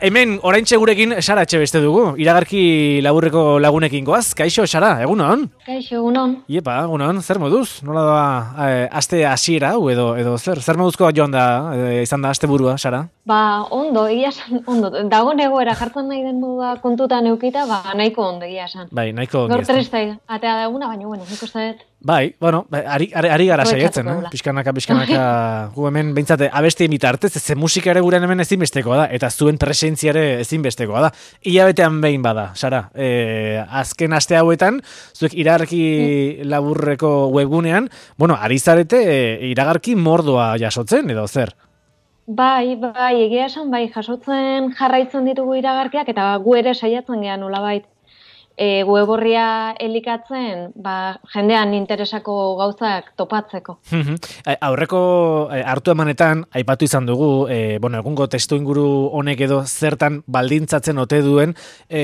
Hemen oraintxe gurekin Sara Etxebeste dugu, iragarki laburreko lagunekin goaz. Kaixo, Sara, egunon? Kaixo, egunon. Iepa, egunon, zer moduz? Nola da aste hasiera hau edo zer moduzko joan da izan da aste burua, Sara? Ondo, egia esan, ondo. Dagoen egoera jartzen nahi den moda kontutan eukita, nahiko ondo, egia esan. Bai, nahiko ondo. Gaur trista atea da eguna, baina, bueno, nik uste dut. Bai, bueno, ari gara saietzen, pixkanaka, gu hemen behintzate abesti bitartez, ze musika ere guren hemen ezinbestekoa da, eta zuen presentzia ere ezinbestekoa da. Hilabetean behin bada, Sara, azken aste hauetan, zuek iragarki laburreko webgunean, bueno, ari zarete iragarki mordoa jasotzen, edo zer? Bai, egia esan, jasotzen jarraitzen ditugu iragarkiak, eta gu ere saiatzen gehan nolabait. Web orria elikatzen, jendean interesako gauzak topatzeko. Aurreko hartu emanetan, aipatu izan dugu, egungo testu inguru honek edo zertan baldintzatzen ote duen,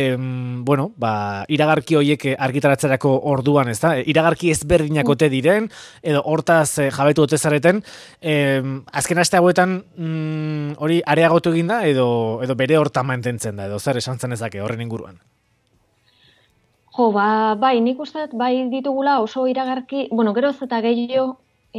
iragarki horiek argitaratzerako orduan, ez da? Iragarki ezberdinak ote diren, edo hortaz jabetu ote zareten, azken aste hauetan hori areagotu eginda, edo bere hortan mantentzen da, edo zer esan zen ezake horren inguruan? Bai, nik uste ditugula oso iragarki, geroz eta gehiago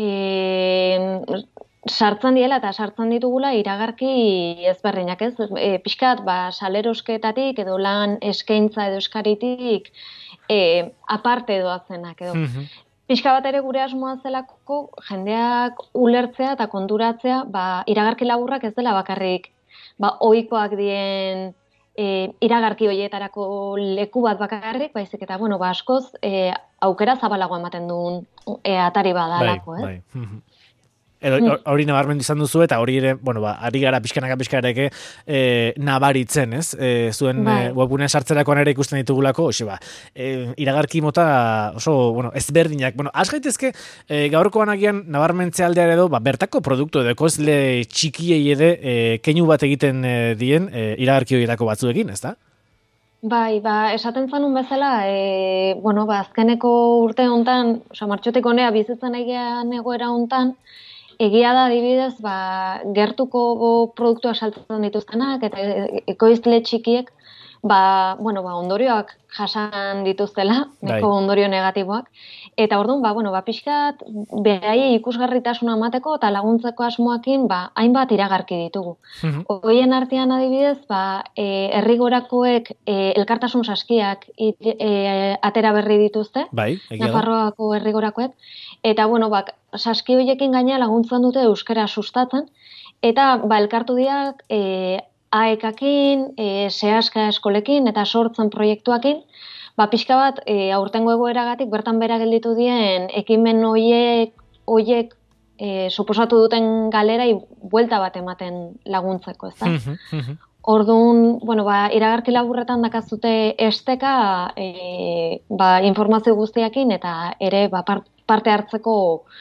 sartzen diela eta sartzen ditugula iragarki ezberdinak, ez? Pixkat, salerosketatik edo lan eskaintza edo eskaritik aparte doazenak edo. Pixka bat ere gure asmoa zelako jendeak ulertzea eta konturatzea, iragarki laburrak ez dela bakarrik, ohikoak dien iragarki horietarako leku bat bakarrik, baizik eta, askoz aukera zabalago ematen duen atari badalako, ez? Bai. Edo hori nabarmendu izan duzu, eta hori ere, ari gara pixkanaka nabaritzen, ez? Zuen webgunean sartzerakoan ere ikusten ditugulako, iragarki mota oso, ezberdinak. Az gaitezke, gaurkoan agian nabarmentze aldean edo, bertako produktu edo ekoizle txikiei ere keinu bat egiten dien iragarki horietako batzuekin, ez da? Bai, esaten zanun bezala, azkeneko urte hontan, martxotik honea bizitzen egean egoera hontan, egia da, adibidez, gertuko produktua saltzen dituztenak, eta ekoizle txikiek, ondorioak jasan dituztela, neko ondorio negatiboak, eta orduan, pixkat, beraiei ikusgarritasuna emateko eta laguntzeko asmoakin, hainbat iragarki ditugu. Horien artean adibidez, herrigorakoek elkartasun saskiak atera berri dituzte, Nafarroako herrigorakoek, eta, saski horiekin gaina laguntzen dute euskara sustatzen, eta elkartu diak AEK-akin, sehaska eskolekin eta sortzen proiektuakin, pixka bat aurtengo egoeragatik bertan bera gelditu dien ekimen horiek suposatu duten galerei buelta bat ematen laguntzeko, ez da? Orduan, iragarki laburretan dakazute esteka informazio guztiakin eta ere parte hartzeko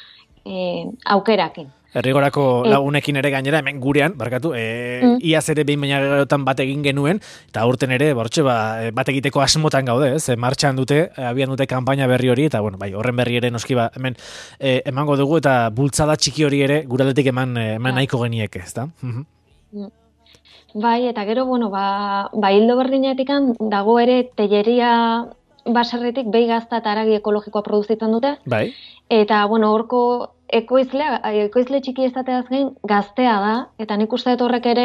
aukerakin. Herrigorako lagunekin ere gainera, hemen gurean, iaz ere behin baina gerotan bat egin genuen, eta aurten ere, bat egiteko asmotan gaude, ez? Martxan dute, abian dute kanpaina berri hori, eta horren berri ere noski hemen emango dugu, eta bultzada txiki hori ere guraldetik eman nahiko genieke, ez da? Bai, eta gero, hildo berdinetik dago ere telleria baserritik behi gazta eta haragi ekologikoa produzitzen dute. Bai. Eta, horko ekoizle txiki izateaz gain gaztea da, eta nik uste dut horrek ere,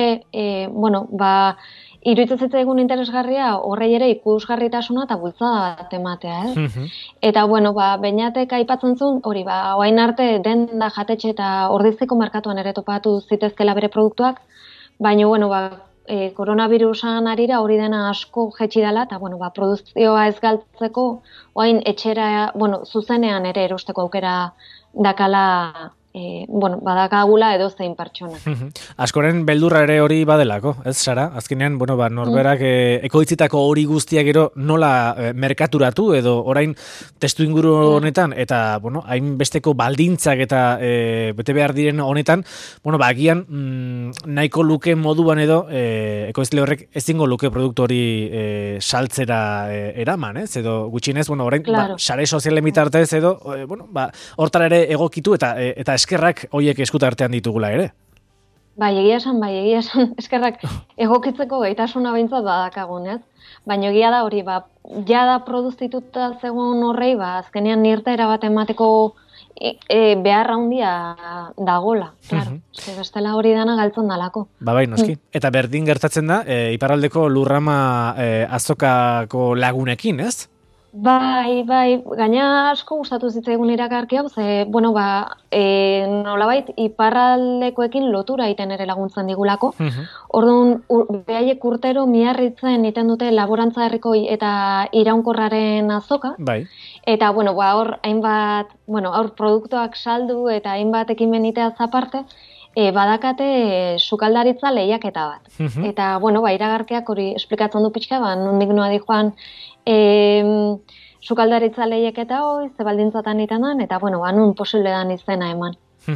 iruditzen zitzaigun interesgarria, horrei ere ikusgarritasuna eta bultzada bat ematea, ez? Eta, beinatek aipatzen zuen, hori, oain arte denda jatetxe eta ordizteko merkatuan ere topatu zitezkela bere produktuak, baina, koronavirusan arira hori dena asko jetxi dela, eta, produzioa ez galtzeko, oain etxera, zuzenean ere erosteko aukera dakala, badakagula edo zein pertsona. Askoren beldurra ere hori badelako, ez, Sara? Azkenean, norberak ekoitzitako hori guztiak gero nola merkaturatu edo orain testu inguru honetan eta, hain besteko baldintzak eta bete behar diren honetan, agian nahiko luke moduan edo ekoizle horrek ezingo luke produktu hori saltzera eraman, ez? Edo gutxinez, orain sare sozialen bitartez edo, hortara ere egokitu eta eskerrak horiek eskutartean ditugula ere. Bai, egia esan, eskerrak egokitzeko gaitasuna behintzat badakagun, ez? Baina egia da hori, jada produzituta zegoen horrei, azkenean irteera bat emateko behar handia dagola, claro. Bestela hori dana galtzen dalako. Bai, noski. Eta berdin gertatzen da, iparraldeko lurrama azokako lagunekin, ez? Bai, gaina asko gustatu zitzaigun iragarki hau, ze, nolabait, iparraldekoekin lotura iten ere laguntzen digulako. Orduan, behaiek urtero miarritzen iten dute laborantza herriko eta iraunkorraren azoka. Bai. Eta, hor hainbat, hor produktuak saldu eta hainbat ekimen iteaz aparte, badakate sukaldaritza lehiaketa bat. Eta, iragarkiak hori esplikatzen du pixka, nondik noa di joan, sukaldaritza lehiaketa hoi, ze baldintzatan itenan, eta, nun posible dan izena eman.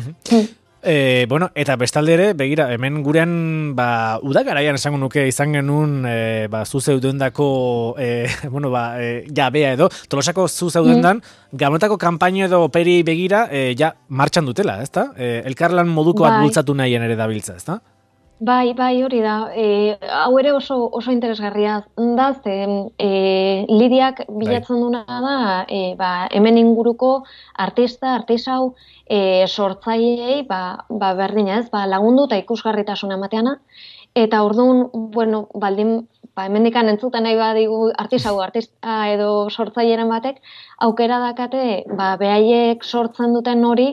Eta bestalde ere, begira, hemen gurean, udagaraian esango nuke izan genuen, zu zeudendako, jabea edo, Tolosako zu zeudendan, gabonetako kanpaino edo peri begira, martxan dutela, ezta? Elkarlan modukoak bultzatu nahien ere dabiltza, ezta? Bai, hori da. Hau ere oso interesgarria da, Lidiak bilatzen duna da, hemen inguruko artisau, sortzaileei, berdina ez, lagundu eta ikusgarritasuna emateana. Eta orduan, baldin, hemendikan entzuten nahi badigu artista edo sortzaileren batek, aukera dakate, behaiek sortzen duten hori,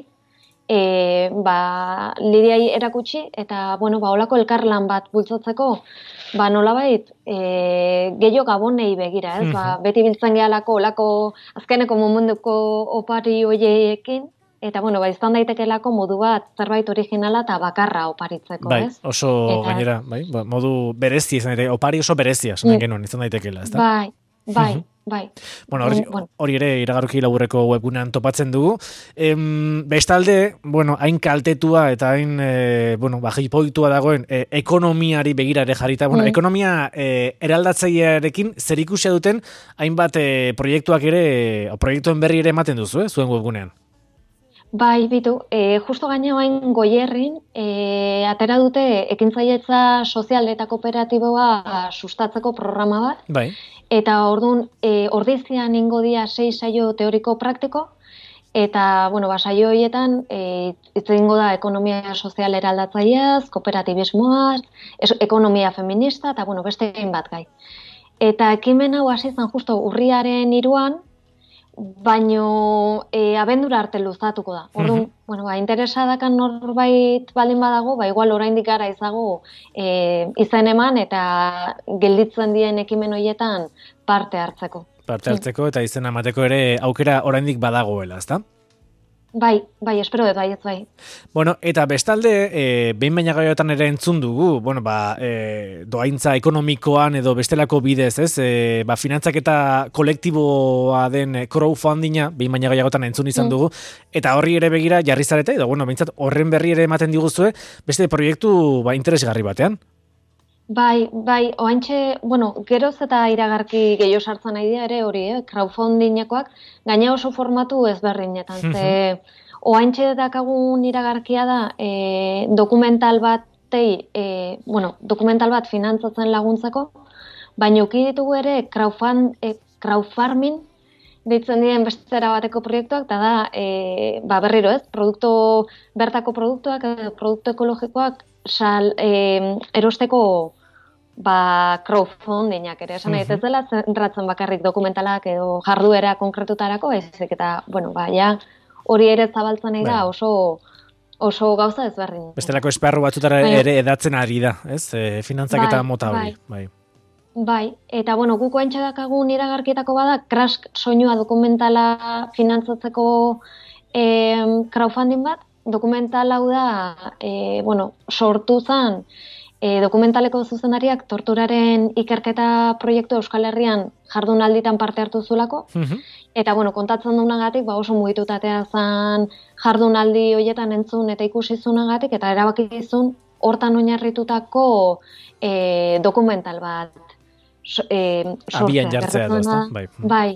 Lidiai erakutsi, eta, holako elkarlan bat bultzatzeko, nolabait, gehiago gabonei begira, ez? Beti biltzen gehalako, olako azkeneko momentuko opari hoiekin, eta, izan daitekelako modu bat zerbait originala eta bakarra oparitzeko, ez? Bai, oso gainera, modu berezia izan daiteke, opari oso berezia izan daitekela, ez da? Bai. Hori ere iragarki laburreko webgunean topatzen dugu. Bestalde, hain kaltetua eta hain jipoitua dagoen ekonomiari begira ere jarrita. Ekonomia eraldatzailearekin zerikusia duten hainbat proiektuak ere, proiektuen berri ere ematen duzu, zuen webgunean. Bai, bitu, justo gaineo hain Goierrin, atera dute ekintzailetza sozial eta kooperatiboa sustatzeko programa bat. Bai. Eta orduan, ordizian ingo dia 6 saio teoriko praktiko, eta, saio horietan, hitz egingo da ekonomia sozial eraldatzaileaz, kooperatibismoaz, ekonomia feminista, eta, beste egin bat gai. Eta ekimen hau hasi izan justo urriaren 3, baino abendura arte luzatuko da. Orduan, interesadakan norbait baldin badago, igual oraindik gara izago izan eman eta gelditzen dien ekimen horietan parte hartzeko. Parte hartzeko eta izena emateko ere aukera oraindik badagoela, ezta? Bai, espero dut, bai. Eta bestalde, behin baina gaioetan ere entzun dugu, doaintza ekonomikoan edo bestelako bidez, ez? Finantzaketa kolektiboa den crowdfundinga, behin baina gaioetan entzun izan dugu, eta horri ere begira jarri zarete, edo, behintzat horren berri ere ematen diguzue, beste proiektu interesgarri batean. Bai, oaintxe, geroz eta iragarki gehiago sartzen nahi dira ere hori, crowdfundingekoak, gaina oso formatu ezberdinetan. Oaintxe dakagun iragarkia da dokumental bat finantzatzen laguntzeko, baina uki ditugu ere crowdfarming deitzen diren bestera bateko proiektuak, eta da, berriro ez, bertako produktuak, produktu ekologikoak, erosteko crowdfundingak ere, esan nahi, ez dela zentratzen bakarrik dokumentalak edo jarduera konkretutarako, ezik eta, hori ere zabaltzen nahi da oso gauza ezberdin. Bestelako esparru batzutara ere edatzen ari da, ez? Finantzaketa mota hori. Bai, eta guk oaintxe dakagun iragarkietako bada, Crash soinua dokumentala finantzatzeko crowdfunding bat. Dokumental hau da, sortu zen dokumentaleko zuzendariak torturaren ikerketa proiektu Euskal Herrian jardunalditan parte hartu zulako, eta kontatzen duenagatik oso mugitutatea zen jardunaldi horietan entzun eta ikusi zuenagatik, eta erabaki dizun hortan oinarritutako dokumental bat abian jartzea da, ezta? Bai.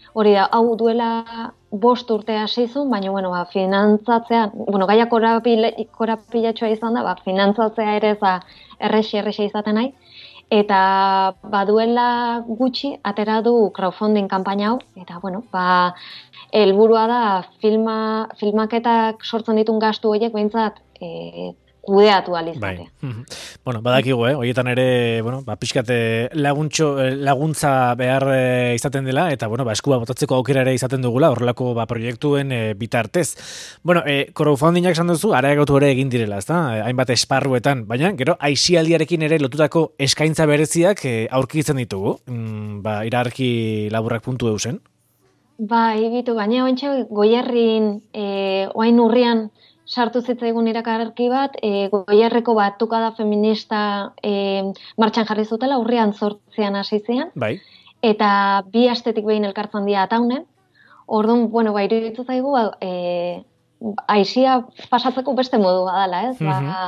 hori da, hau duela 5 urte hasi zuen, baina, bueno, finantzatzea, gaia korapilatxoa izan da, finantzatzea ere ez da errexi izaten nahi, eta baduela gutxi atera du crowdfunding kanpaina hau, eta, helburua da filmaketak sortzen ditun gastu horiek behintzat kudeatu alizatea. Badakigu, horietan ere, pixkat laguntza behar izaten dela, eta, eskua botatzeko aukera ere izaten dugula, horrelako proiektuen bitartez. Crowdfundingak esan duzu, areagotu ere egin direla, ezta? Hainbat esparruetan, baina, gero, aisialdiarekin ere lotutako eskaintza bereziak aurkitzen ditugu, irarki laburrak puntu eusen. Bitu, baina ointxe Goierrin, oain urrian, sartu zitzaigun irakarki bat, Goierreko batukada feminista martxan jarri zutela, urrian 8 hasi zian, eta 2 astetik behin elkartzen dira ataunen. Orduan, iruditu zaigu, aisia pasatzeko beste modua dela, ez?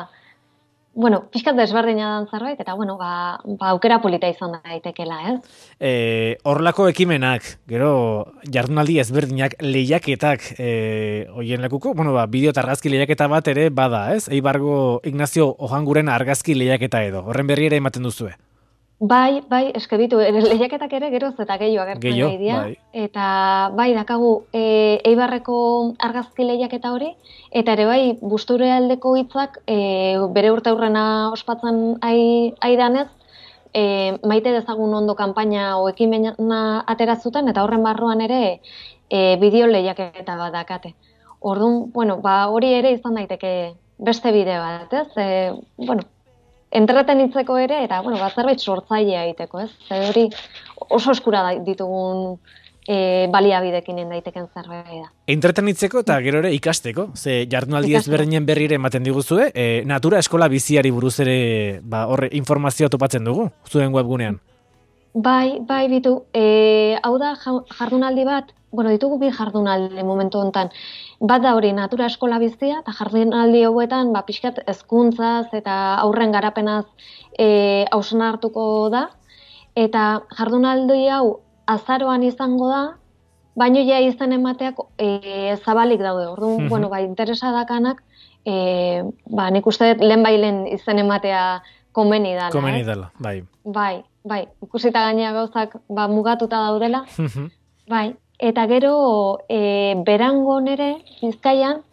Pixkat desberdina dan zerbait, eta, aukera polita izan daitekela, ez? Horlako ekimenak, gero, jardunaldi ezberdinak, lehiaketak, oien lekuko, bideo eta argazki lehiaketa bat ere bada, ez? Eibargo Ignacio Ojanguren argazki lehiaketa edo, horren berri ere ematen duzue. Bai, eskebitu, lehiaketak ere geroz eta gehiago agertzen nahi dira. Eta dakagu Eibarreko argazki lehiaketa hori, eta ere Busture aldeko hitzak bere urte aurrena ospatzen aidanez, maite dezagun ondo kanpaina o ekimena atera zuten, eta horren barruan ere bideo lehiaketa bat dakate. Orduan, hori ere izan daiteke beste bide bat, ez? Entretenitzeko ere, eta, zerbait sortzailea egiteko, ez? Hori oso eskura ditugun baliabidekin daiteken zerbait da. Entretenitzeko eta gero ere ikasteko, ze jardunaldi ezberdinen berri ere ematen diguzue, Natura Eskola Biziari buruz ere horre informazioa topatzen dugu, zuen webgunean. Bai, bitu, hau da jardunaldi bat, ditugu 2 jardunaldi momentu honetan. Bat da hori Natura Eskola Bizia, eta jardunaldi hauetan pixkat hezkuntzaz eta aurren garapenaz hausnartuko da. Eta jardunaldi hau azaroan izango da, baino ja izen emateak zabalik daude. Orduan, interesa dakanak, nik uste lehen izen ematea komeni dela. Komeni dela, bai. Bai, ikusita gainea gauzak mugatuta daudela. Bai. Eta gero, Berangon ere, Bizkaian,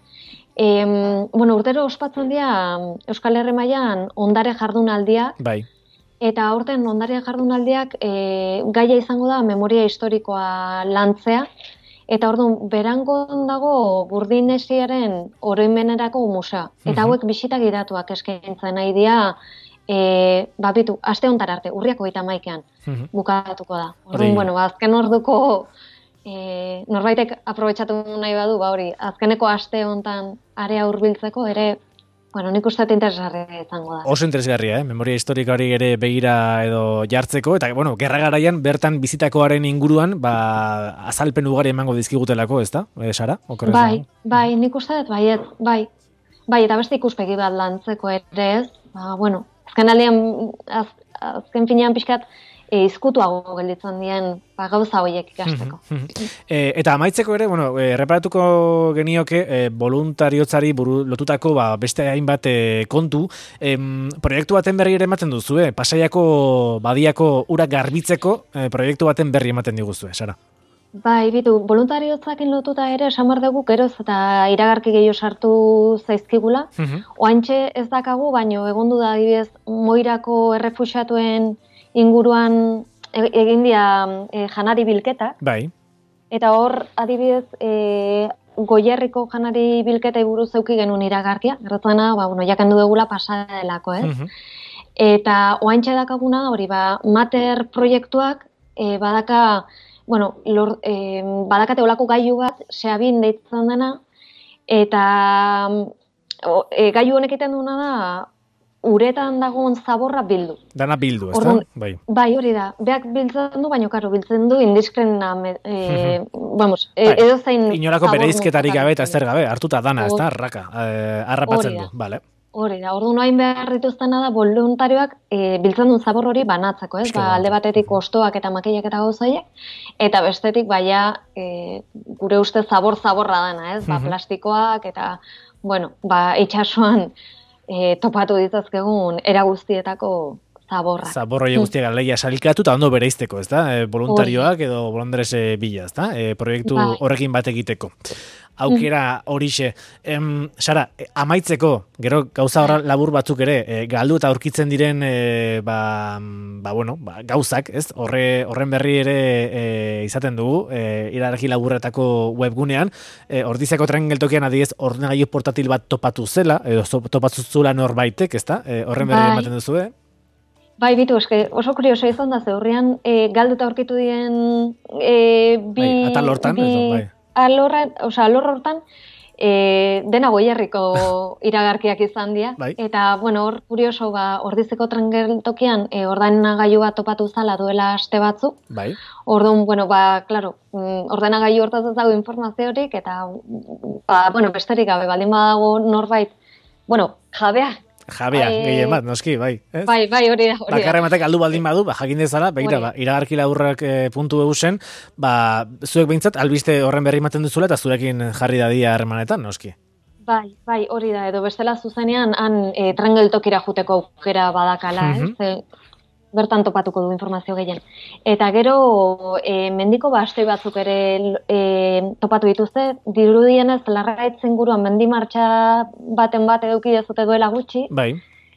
urtero ospatzen dira Euskal Herri mailan ondare jardunaldia. Bai. Eta aurten ondare jardunaldiak gaia izango da memoria historikoa lantzea. Eta orduan, Berangon dago Burdinesiaren oroimenerako musea. Eta hauek bisita gidatuak eskaintzen nahi dira, bitu, aste honetan arte, urriak 31ean bukatuko da. Orduan, azken orduko norbaitek aprobetxatu nahi badu, hori, azkeneko aste honetan area hurbiltzeko ere, nik uste interesgarria izango da. Oso interesgarria, memoria historika hori ere begira edo jartzeko, eta, gerra garaian bertan bizitakoaren inguruan, azalpen ugari emango dizkigutelako, ez da, Sara? Bai, nik uste dut, bai, eta beste ikuspegi bat lantzeko ere ez, azken finean pixkat, izkutuago gelditzen dien gauza horiek ikasteko. Eta amaitzeko ere, erreparatuko genioke voluntariotzari lotutako beste hainbat kontu, proiektu baten berri ere ematen duzu, Pasaiako badiako urak garbitzeko proiektu baten berri ematen diguzue, Sara? Bai, bitu, voluntarioetzakin lotuta ere esan behar dugu geroz eta iragarki gehiago sartu zaizkigula. Oantxe ez dakagu, baino egondu da adibidez Moirako errefuxiatuen inguruan egin dira janari bilketa. Bai. Eta hor adibidez Goierriko janari bilketa buruz zeuki genuen iragarkia. Gertatzena, jakendu dugula pasa delako, ez? Eta oantxe dakaguna hori mater proiektuak badaka badakate olako gailu bat, seabin deitzen dena, eta gailu honek egiten duena da, uretan dagoen zaborra bildu. Dana bildu, ez da? Bai. Bai, hori da. Beak biltzen du, baina karo, biltzen du indiskrena, edo zain... Inolako bereizketarik gabe eta zer gabe, hartuta dana, ez da? Harrapatzen du, bale. Hori da, orduan hain behar dituztena da voluntarioak biltzen duen zabor hori banatzeko, ez? Ba, alde batetik ostoak eta makillak eta gauzaiek, eta bestetik baia gure uste zaborra dana, ez? Ba, plastikoak eta, bueno, ba, itxasuan topatu ditzazkegun era guztietako zaborra. Zaborroi guztiak alegia salikatu eta ondo bereizteko, ez da? Voluntarioak edo bolondrez bila, ez da? Proiektu horrekin bat egiteko. Aukera horixe. Sara, amaitzeko, gero gauza horra labur batzuk ere, galdu eta aurkitzen diren gauzak, ez? Horren berri ere izaten dugu, iragarki laburretako webgunean, Ordiziako tren geltokian adiez ordenagailu portatil bat topatu zela, edo topatu zula norbaitek, ez da? Horren berri ematen duzu, Bai, bitu, oso kurioso izan da, zeurrian galduta aurkitu dien atal hortan, bai. Alor hortan, dena Goierriko iragarkiak izan dira. Bai. Eta, bueno, hor kurioso, Ordizeko tren geltokian ordenagailu bat topatu zala duela aste batzuk. Bai. Orduan, claro, ordenagailu hortaz ez dago informaziorik, eta, besterik gabe, baldin badago norbait, Jabea, gehien bat, noski, bai. Ez? Bai, hori da. Bakarra ematek aldu baldin badu, jakin dezala, begira, iragarki laburrak .eu zen, zuek behintzat, albiste horren berri ematen duzula, eta zurekin jarri dadia harremanetan, noski. Bai, hori da, edo bestela zuzenean, han tren geltokira juteko aukera badakala, bertan topatuko du informazio gehien. Eta gero, mendiko astoi batzuk ere topatu dituzte, dirudienez, Larraitz inguruan mendimartxa baten bat eduki dezute duela gutxi. Bai.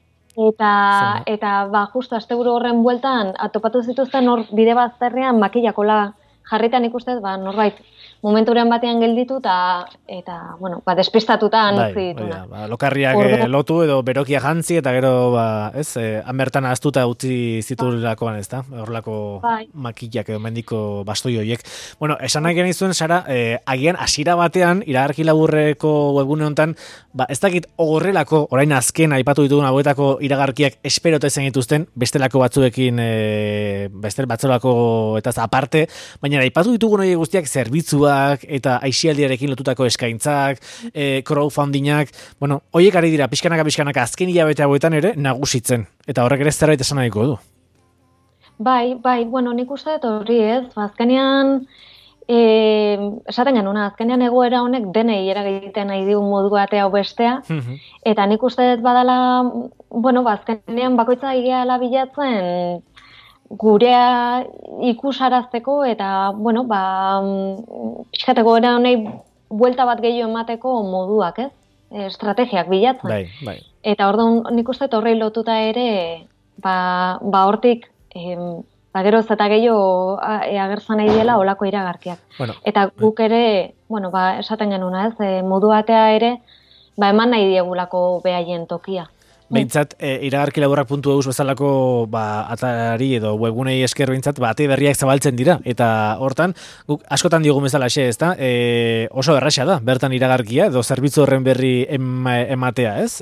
Eta justu asteburu horren bueltan, topatu zituzten hor bide bazterrean makillakola jarritan ikustez, norbait momenturen batean gelditu eta despistatuta antzi dituna. Lokarriak lotu edo berokia jantzi eta gero, han bertan ahaztuta utzi zitulakoan, ez da? Horrelako makillak edo mendiko bastoi horiek. Bueno, esan nahi genizuen, Sara, agian hasiera batean, iragarki laburreko webgune honetan, ez dakit horrelako, orain azken aipatu ditugun hauetako iragarkiak esperote zen dituzten, bestelako batzuekin, batzolako eta aparte, baina aipatu ditugun horiek guztiak zerbitzua eta aisialdiarekin lotutako eskaintzak, crowdfundingak, horiek ari dira pixkanaka azken hilabete hauetan ere nagusitzen, eta horrek ere zerbait esan nahiko du. Bai, nik uste dut hori ez, azkenean esaten genuna, azkenean egoera honek denei eragiten nahi digun modu batea bestea, eta nik uste dut badala, azkenean bakoitza egiala bilatzen gurea ikusarazteko eta, pixkateko gara honei buelta bat gehiago emateko moduak, ez? Estrategiak bilatzen. Bai. Eta orduan nik uste horrei lotuta ere, hortik, geroz eta gehiago agertzan nahi dela olako iragarkiak. Eta guk ere, esaten genuna, ez? Modu batea ere, eman nahi diegulako behaien tokia. Behintzat, iragarkilaburrak.eu bezalako atari edo webgunei esker behintzat, ate berriak zabaltzen dira. Eta hortan, guk askotan diogun bezala ez da, oso erraxa da, bertan iragarkia edo zerbitzu horren berri ematea, ez?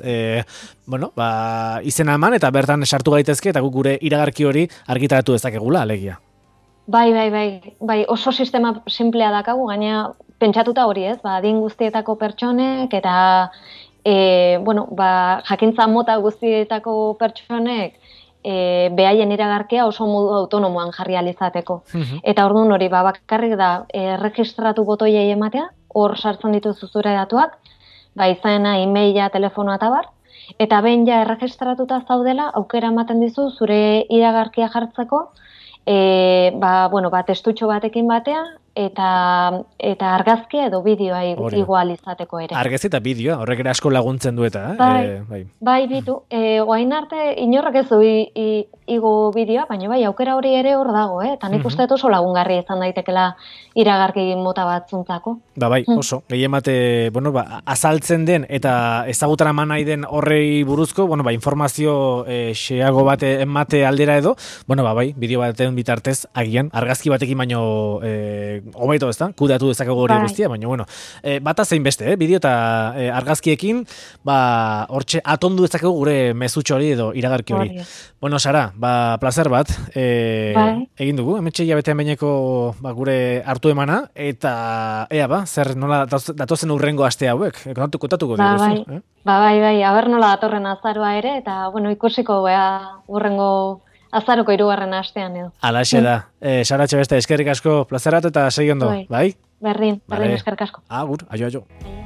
Izena eman eta bertan sartu gaitezke eta guk gure iragarki hori argitaratu dezakegula, alegia. Bai, oso sistema simplea dakagu, gaina pentsatuta hori, ez? Adin guztietako pertsonek eta jakintza mota guztietako pertsonek behaien iragarkia oso modu autonomoan jarri alizateko. Eta orduan hori, bakarrik da erregistratu botoiei ematea, hor sartzen dituzu zure datuak, izena, e-maila, telefonoa eta bar, eta behin ja erregistratuta zaudela, aukera ematen dizu zure iragarkia jartzeko, testutxo batekin batea, eta argazkia edo bideoa igual izateko ere. Argazki eta bideoa, horrek ere asko laguntzen du eta. Bai, bitu. Oain arte, inorrek ez du igo bideoa, baina aukera hori ere hor dago, eta nik uste oso lagungarri izan daitekela iragarki mota bat zuntzako. Oso. Gehien bate, azaltzen den eta ezagutara eman nahi den horrei buruzko, informazio xeago bate emate aldera edo, bideo baten bitartez, agian, argazki batekin baino hobeto ez da, kudatu dezakegu hori guztia, baina bueno, bata zein beste, bideo eta argazkiekin, hortxe atondu dezakegu gure mezutxo hori edo iragarki hori. Bueno, Sara, plazer bat, egin dugu, hemetxe hilabetean baineko gure hartu emana, eta zer nola datozen urrengo aste hauek, kontatuko diguzu. Bai, aber nola datorren azaroa ere, eta bueno, ikusiko urrengo azaroko 3. astean edo. Alaxe da. Sara Etxebeste, eskerrik asko, plazerat eta segi ondo, bai? Berdin, eskerrik asko. Agur, aio.